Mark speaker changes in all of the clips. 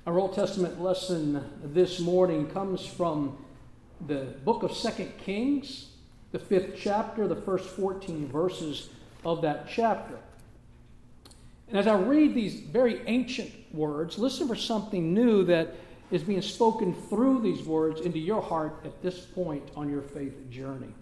Speaker 1: Our Old Testament lesson this morning comes from the book of 2 Kings, the 5th chapter, the first 14 verses of that chapter. And as I read these very ancient words, listen for something new that is being spoken through these words into your heart at this point on your faith journey.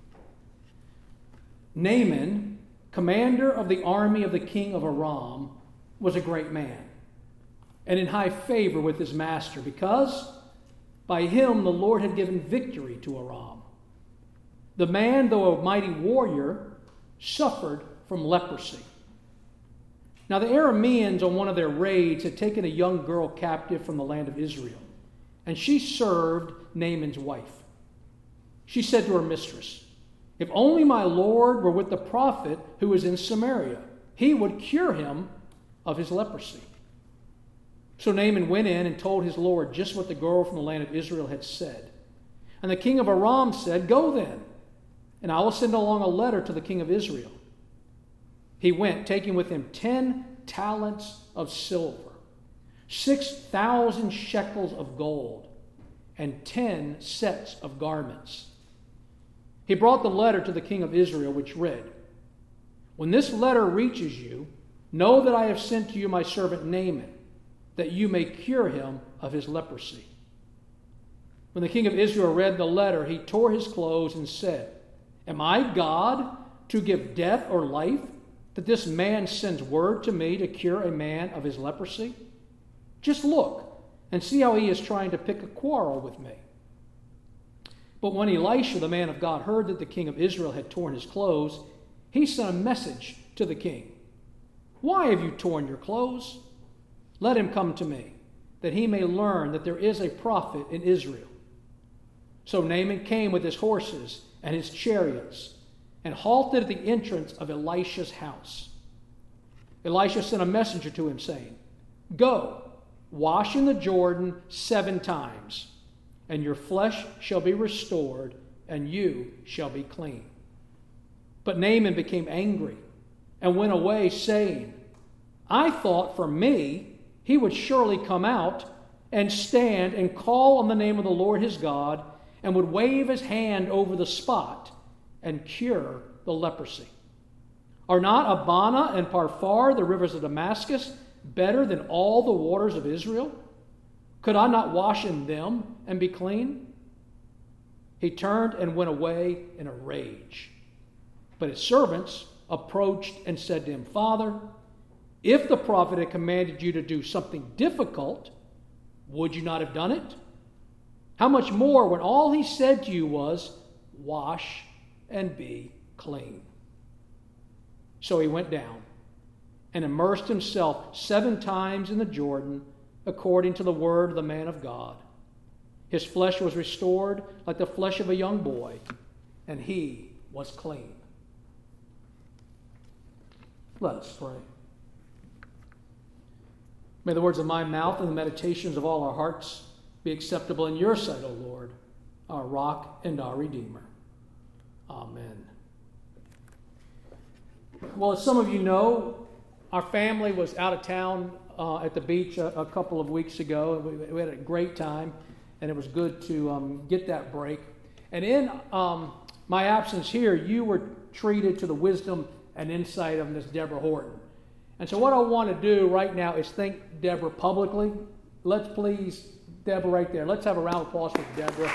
Speaker 1: Naaman, commander of the army of the king of Aram, was a great man and in high favor with his master, because by him the Lord had given victory to Aram. The man, though a mighty warrior, suffered from leprosy. Now the Arameans on one of their raids had taken a young girl captive from the land of Israel, and she served Naaman's wife. She said to her mistress, "If only my Lord were with the prophet who is in Samaria, he would cure him of his leprosy." So Naaman went in and told his Lord just what the girl from the land of Israel had said. And the king of Aram said, "Go then, and I will send along a letter to the king of Israel." He went, taking with him 10 talents of silver, 6,000 shekels of gold, and 10 sets of garments. He brought the letter to the king of Israel, which read, "When this letter reaches you, know that I have sent to you my servant Naaman, that you may cure him of his leprosy." When the king of Israel read the letter, he tore his clothes and said, "Am I God to give death or life, that this man sends word to me to cure a man of his leprosy? Just look and see how he is trying to pick a quarrel with me." But when Elisha, the man of God, heard that the king of Israel had torn his clothes, he sent a message to the king. "Why have you torn your clothes? Let him come to me, that he may learn that there is a prophet in Israel." So Naaman came with his horses and his chariots and halted at the entrance of Elisha's house. Elisha sent a messenger to him, saying, "Go, wash in the Jordan 7 times, and your flesh shall be restored, and you shall be clean." But Naaman became angry and went away, saying, "I thought for me he would surely come out and stand and call on the name of the Lord his God, and would wave his hand over the spot and cure the leprosy. Are not Abana and Parphar, the rivers of Damascus, better than all the waters of Israel? Could I not wash in them and be clean?" He turned and went away in a rage. But his servants approached and said to him, "Father, if the prophet had commanded you to do something difficult, would you not have done it? How much more when all he said to you was, 'Wash and be clean'?" So he went down and immersed himself 7 times in the Jordan, according to the word of the man of God. His flesh was restored like the flesh of a young boy, and he was clean. Let us pray. May the words of my mouth and the meditations of all our hearts be acceptable in your sight, O Lord, our rock and our Redeemer. Amen. Well, as some of you know, our family was out of town at the beach a couple of weeks ago. We had a great time, and it was good to get that break. And in my absence here, you were treated to the wisdom and insight of Miss Deborah Horton. And so what I want to do right now is thank Deborah publicly. Let's please, Deborah right there. Let's have a round of applause for Deborah.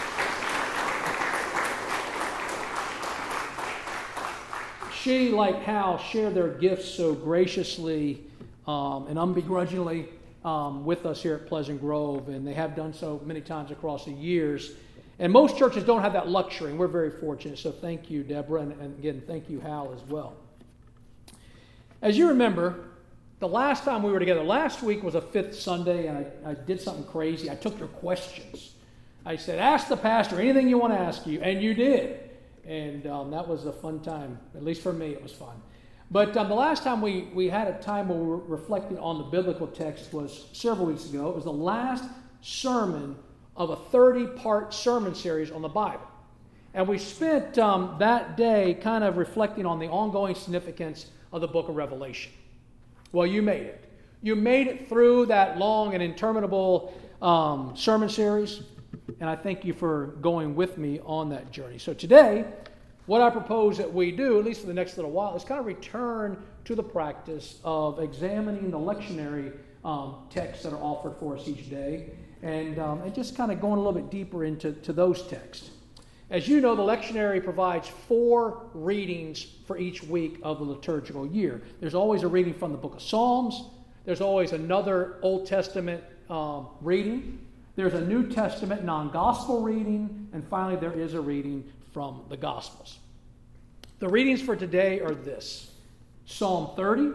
Speaker 1: She, like Hal, shared their gifts so graciously and unbegrudgingly with us here at Pleasant Grove, and they have done so many times across the years. And most churches don't have that luxury, and we're very fortunate. So thank you, Deborah, and again, thank you, Hal, as well. As you remember, the last time we were together, last week was a 5th Sunday, and I did something crazy. I took your questions. I said, "Ask the pastor anything you want to ask you," and you did. And that was a fun time. At least for me, it was fun. But the last time we had a time where we were reflecting on the biblical text was several weeks ago. It was the last sermon of a 30-part sermon series on the Bible. And we spent that day kind of reflecting on the ongoing significance of the book of Revelation. Well, you made it. You made it through that long and interminable sermon series, and I thank you for going with me on that journey. So today, what I propose that we do, at least for the next little while, is kind of return to the practice of examining the lectionary texts that are offered for us each day, and just kind of going a little bit deeper into those texts. As you know, the lectionary provides 4 readings for each week of the liturgical year. There's always a reading from the book of Psalms. There's always another Old Testament reading. There's a New Testament non-gospel reading. And finally, there is a reading from the Gospels. The readings for today are this: Psalm 30,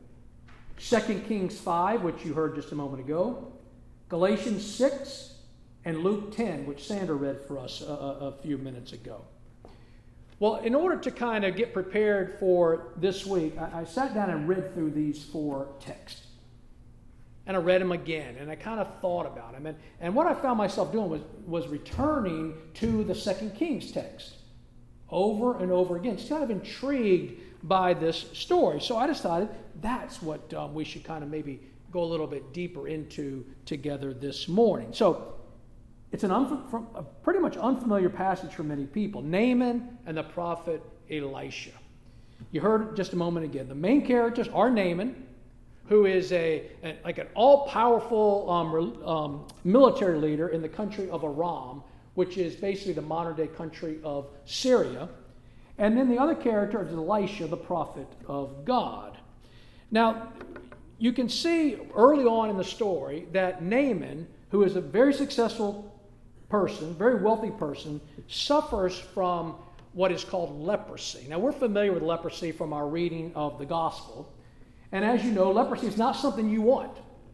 Speaker 1: 2 Kings 5, which you heard just a moment ago, Galatians 6, and Luke 10, which Sandra read for us a few minutes ago. Well, in order to kind of get prepared for this week, I sat down and read through these 4 texts. And I read them again, and I kind of thought about them. And what I found myself doing was returning to the 2 Kings text over and over again. Just kind of intrigued by this story. So I decided that's what we should kind of maybe go a little bit deeper into together this morning. So it's a pretty much unfamiliar passage for many people. Naaman and the prophet Elisha. You heard just a moment again. The main characters are Naaman, who is like an all-powerful military leader in the country of Aram, which is basically the modern-day country of Syria. And then the other character is Elisha, the prophet of God. Now, you can see early on in the story that Naaman, who is a very successful person, very wealthy person, suffers from what is called leprosy. Now, we're familiar with leprosy from our reading of the gospel. And as you know, leprosy is not something you want.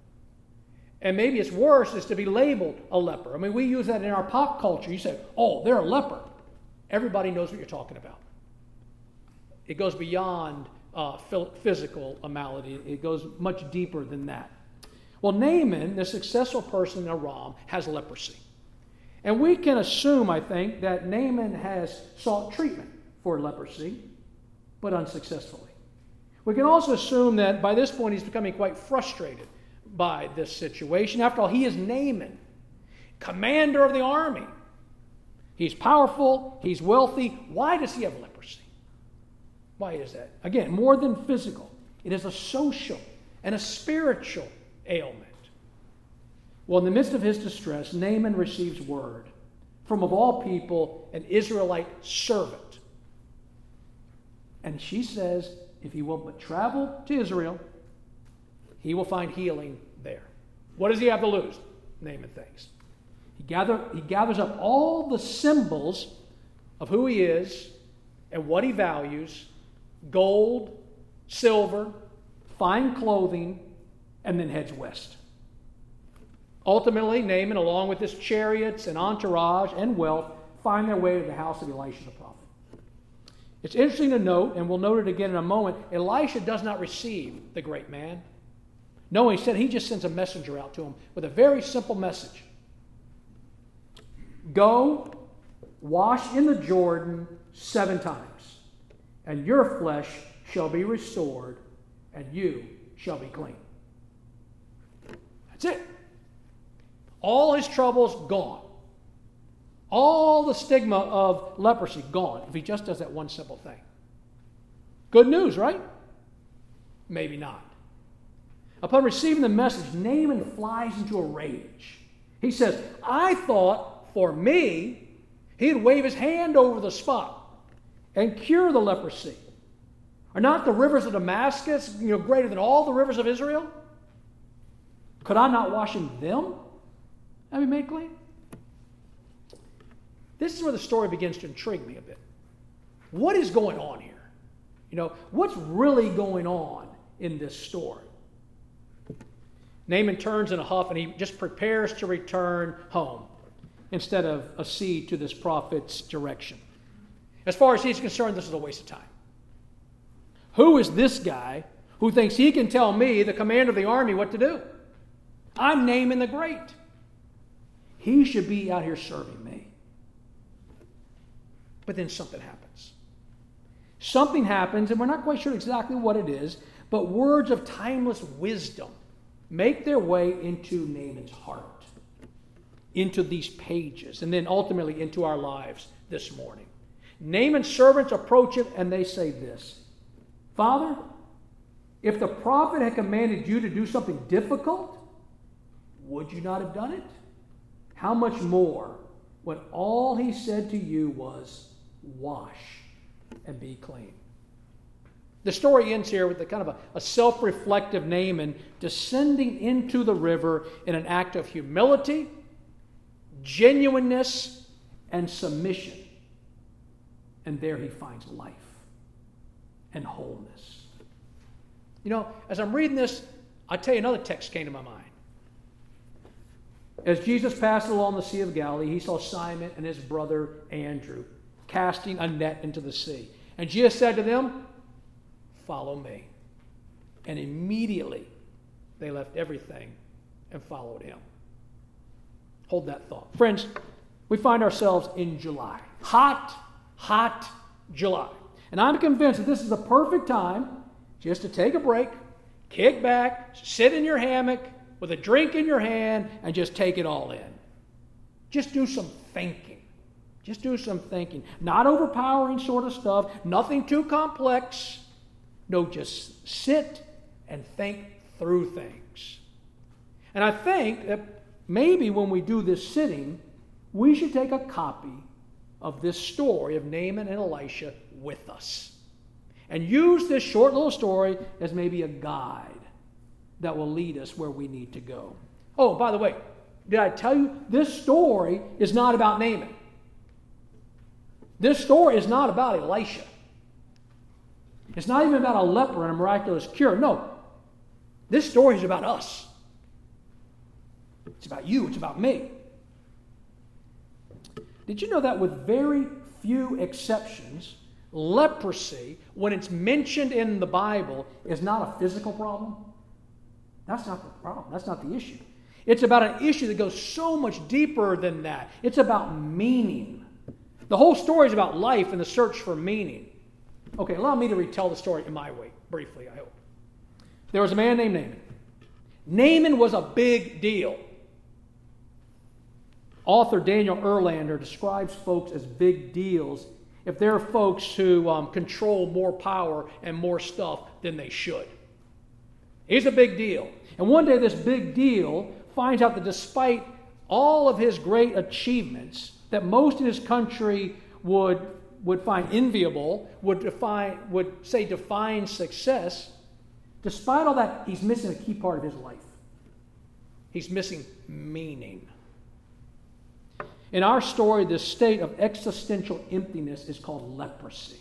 Speaker 1: And maybe it's worse is to be labeled a leper. I mean, we use that in our pop culture. You say, oh, they're a leper. Everybody knows what you're talking about. It goes beyond physical malady. It goes much deeper than that. Well, Naaman, the successful person in Aram, has leprosy. And we can assume, I think, that Naaman has sought treatment for leprosy, but unsuccessfully. We can also assume that by this point he's becoming quite frustrated by this situation. After all, he is Naaman, commander of the army. He's powerful, he's wealthy. Why does he have leprosy? Why is that? Again, more than physical. It is a social and a spiritual ailment. Well, in the midst of his distress, Naaman receives word from, of all people, an Israelite servant. And she says, if he will but travel to Israel, he will find healing there. What does he have to lose? Naaman thinks. He gathers up all the symbols of who he is and what he values: gold, silver, fine clothing, and then heads west. Ultimately, Naaman, along with his chariots and entourage and wealth, find their way to the house of Elisha the prophet. It's interesting to note, and we'll note it again in a moment, Elisha does not receive the great man. No, instead he just sends a messenger out to him with a very simple message. Go, wash in the Jordan 7 times, and your flesh shall be restored, and you shall be clean. That's it. All his troubles gone. All the stigma of leprosy gone if he just does that one simple thing. Good news, right? Maybe not. Upon receiving the message, Naaman flies into a rage. He says, I thought for me, he'd wave his hand over the spot and cure the leprosy. Are not the rivers of Damascus, greater than all the rivers of Israel? Could I not wash in them and be made clean? This is where the story begins to intrigue me a bit. What is going on here? What's really going on in this story? Naaman turns in a huff and he just prepares to return home instead of accede to this prophet's direction. As far as he's concerned, this is a waste of time. Who is this guy who thinks he can tell me, the commander of the army, what to do? I'm Naaman the Great. He should be out here serving me. But then something happens. Something happens, and we're not quite sure exactly what it is, but words of timeless wisdom make their way into Naaman's heart, into these pages, and then ultimately into our lives this morning. Naaman's servants approach him and they say this, Father, if the prophet had commanded you to do something difficult, would you not have done it? How much more when all he said to you was, wash and be clean. The story ends here with a kind of a self-reflective Naaman descending into the river in an act of humility, genuineness, and submission. And there he finds life and wholeness. You know, as I'm reading this, I'll tell you another text came to my mind. As Jesus passed along the Sea of Galilee, he saw Simon and his brother Andrew casting a net into the sea. And Jesus said to them, follow me. And immediately they left everything and followed him. Hold that thought. Friends, we find ourselves in July. Hot July. And I'm convinced that this is the perfect time just to take a break, kick back, sit in your hammock with a drink in your hand, and just take it all in. Just do some thinking. Just do some thinking. Not overpowering sort of stuff. Nothing too complex. No, just sit and think through things. And I think that maybe when we do this sitting, we should take a copy of this story of Naaman and Elisha with us. And use this short little story as maybe a guide that will lead us where we need to go. Oh, by the way, did I tell you this story is not about Naaman? This story is not about Elisha. It's not even about a leper and a miraculous cure. No. This story is about us. It's about you. It's about me. Did you know that with very few exceptions, leprosy, when it's mentioned in the Bible, is not a physical problem? That's not the problem. That's not the issue. It's about an issue that goes so much deeper than that. It's about meaning. The whole story is about life and the search for meaning. Okay, allow me to retell the story in my way, briefly, I hope. There was a man named Naaman. Naaman was a big deal. Author Daniel Erlander describes folks as big deals if they're folks who control more power and more stuff than they should. He's a big deal. And one day this big deal finds out that despite all of his great achievements that most in his country would find enviable, would say define success, despite all that, he's missing a key part of his life. He's missing meaning. In our story, this state of existential emptiness is called leprosy.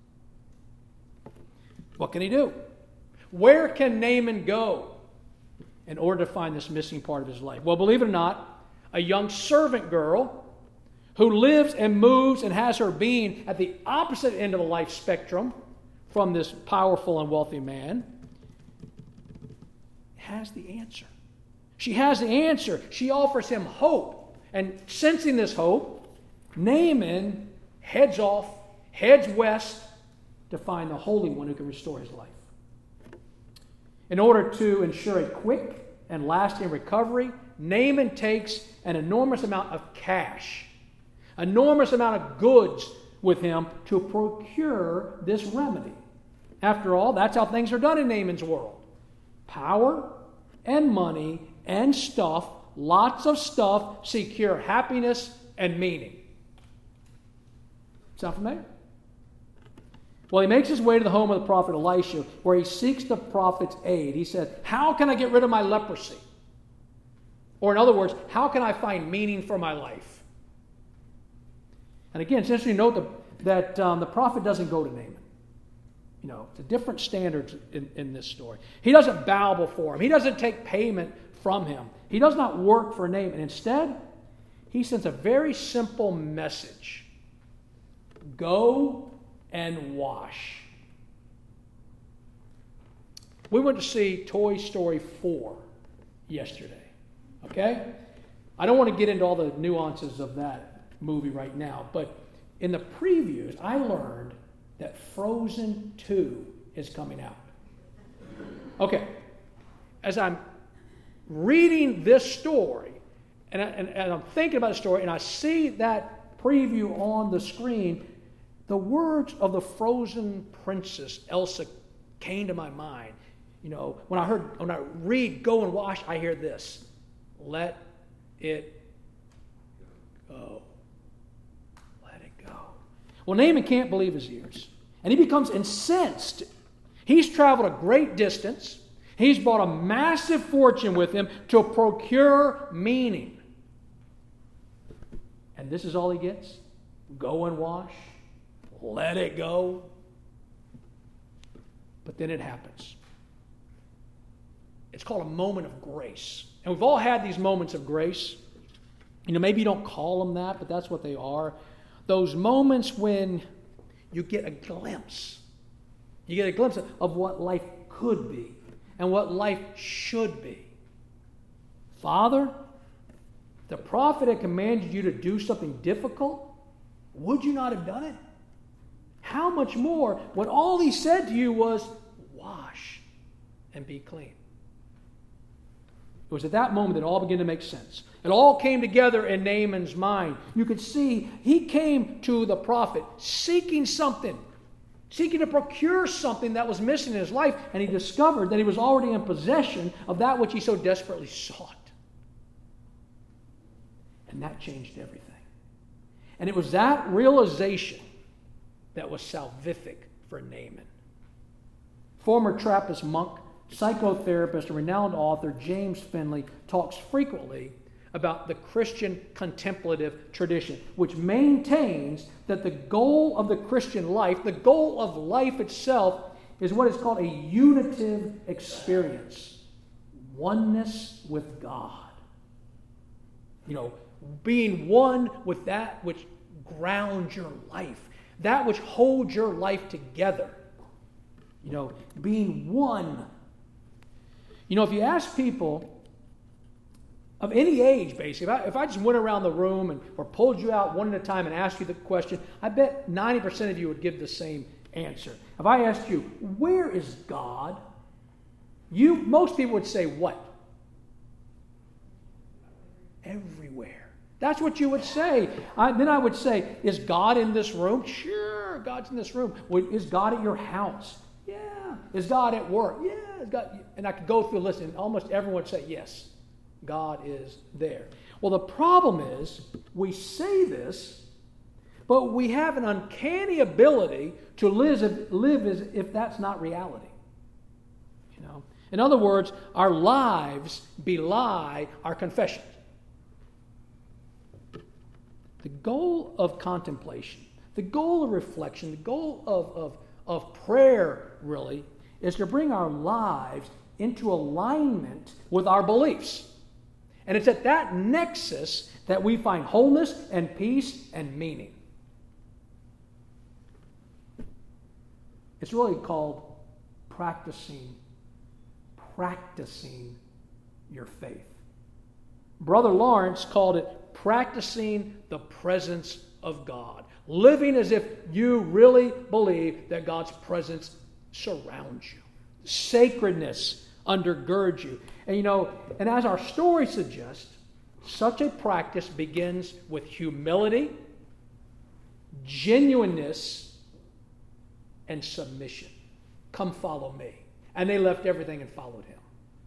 Speaker 1: What can he do? Where can Naaman go in order to find this missing part of his life? Well, believe it or not, a young servant girl who lives and moves and has her being at the opposite end of the life spectrum from this powerful and wealthy man, has the answer. She has the answer. She offers him hope. And sensing this hope, Naaman heads west to find the Holy One who can restore his life. In order to ensure a quick and lasting recovery, Naaman takes an enormous amount of cash, enormous amount of goods with him to procure this remedy. After all, that's how things are done in Naaman's world. Power and money and stuff, lots of stuff, secure happiness and meaning. Sound familiar? Well, he makes his way to the home of the prophet Elisha, where he seeks the prophet's aid. He said, how can I get rid of my leprosy? Or in other words, how can I find meaning for my life? And again, it's interesting to note that the prophet doesn't go to Naaman. You know, it's a different standard in this story. He doesn't bow before him. He doesn't take payment from him. He does not work for Naaman. Instead, he sends a very simple message. Go and wash. We went to see Toy Story 4 yesterday. Okay? I don't want to get into all the nuances of that movie right now, but in the previews, I learned that Frozen 2 is coming out. Okay. As I'm reading this story, and I'm thinking about the story, and I see that preview on the screen, the words of the frozen princess, Elsa, came to my mind. You know, when I read "Go and wash," I hear this: "Let it go. Let it go." Well, Naaman can't believe his ears, and he becomes incensed. He's traveled a great distance. He's brought a massive fortune with him to procure meaning. And this is all he gets? Go and wash. Let it go. But then it happens. It's called a moment of grace. And we've all had these moments of grace. You know, maybe you don't call them that, but that's what they are. Those moments when you get a glimpse. You get a glimpse of what life could be and what life should be. Father, the prophet had commanded you to do something difficult. Would you not have done it? How much more when all he said to you was, wash and be clean? It was at that moment that it all began to make sense. It all came together in Naaman's mind. You could see he came to the prophet seeking something, seeking to procure something that was missing in his life, and he discovered that he was already in possession of that which he so desperately sought. And that changed everything. And it was that realization that was salvific for Naaman. Former Trappist monk, psychotherapist, and renowned author James Finley talks frequently about the Christian contemplative tradition, which maintains that the goal of the Christian life, the goal of life itself, is what is called a unitive experience. Oneness with God. You know, being one with that which grounds your life, that which holds your life together. You know, being one. You know, if you ask people of any age, basically, if I just went around the room or pulled you out one at a time and asked you the question, I bet 90% of you would give the same answer. If I asked you, where is God? Most people would say what? Everywhere. That's what you would say. Then I would say, is God in this room? Sure, God's in this room. Is God at your house? Yeah. Is God at work? Yeah. Is God? And I could go through a list, and almost everyone would say, yes, God is there. Well, the problem is, we say this, but we have an uncanny ability to live as if that's not reality. You know? In other words, our lives belie our confession. The goal of contemplation, the goal of reflection, the goal of prayer, really, is to bring our lives into alignment with our beliefs. And it's at that nexus that we find wholeness and peace and meaning. It's really called practicing your faith. Brother Lawrence called it practicing the presence of God. Living as if you really believe that God's presence surrounds you. Sacredness undergirds you. And you know, and as our story suggests, such a practice begins with humility, genuineness, and submission. Come follow me. And they left everything and followed him.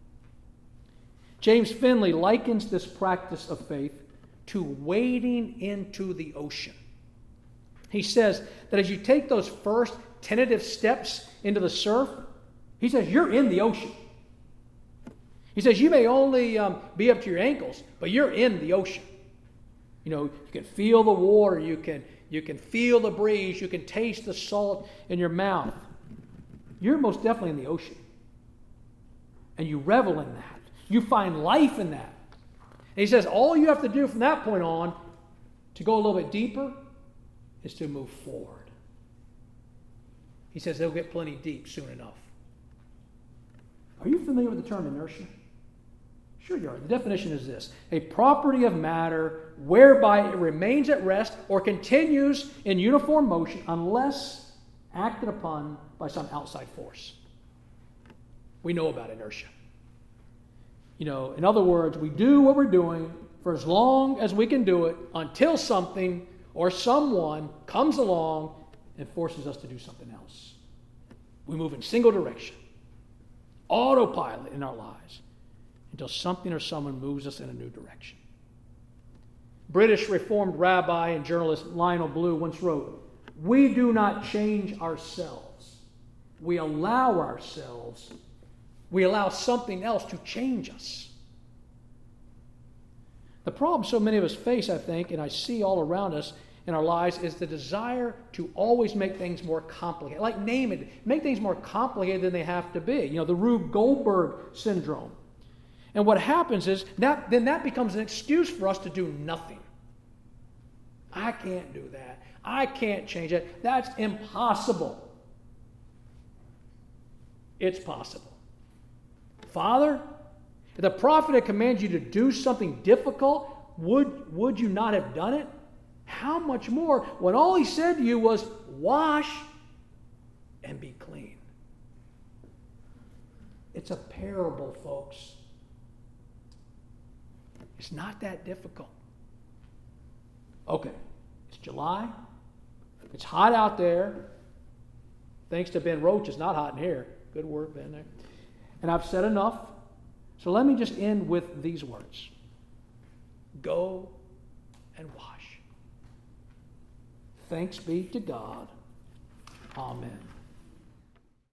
Speaker 1: James Finley likens this practice of faith to wading into the ocean. He says that as you take those first tentative steps into the surf, he says you're in the ocean. He says you may only be up to your ankles, but you're in the ocean. You know, you can feel the water, you can feel the breeze, you can taste the salt in your mouth. You're most definitely in the ocean. And you revel in that. You find life in that. And he says all you have to do from that point on to go a little bit deeper is to move forward. He says they'll get plenty deep soon enough. Are you familiar with the term inertia? Sure you are. The definition is this: a property of matter whereby it remains at rest or continues in uniform motion unless acted upon by some outside force. We know about inertia. In other words, we do what we're doing for as long as we can do it until something or someone comes along and forces us to do something else. We move in single direction, autopilot in our lives, until something or someone moves us in a new direction. British Reformed rabbi and journalist Lionel Blue once wrote, "We do not change ourselves. We allow something else to change us." The problem so many of us face, I think, and I see all around us in our lives, is the desire to always make things more complicated. Like name it, make things more complicated than they have to be. The Rube Goldberg syndrome. And what happens is, then that becomes an excuse for us to do nothing. I can't do that. I can't change it. That's impossible. It's possible. Father, if the prophet had commanded you to do something difficult, would you not have done it? How much more when all he said to you was, wash and be clean? It's a parable, folks. It's not that difficult. Okay, it's July. It's hot out there. Thanks to Ben Roach, it's not hot in here. Good work, Ben, there. And I've said enough. So let me just end with these words. Go and wash. Thanks be to God. Amen.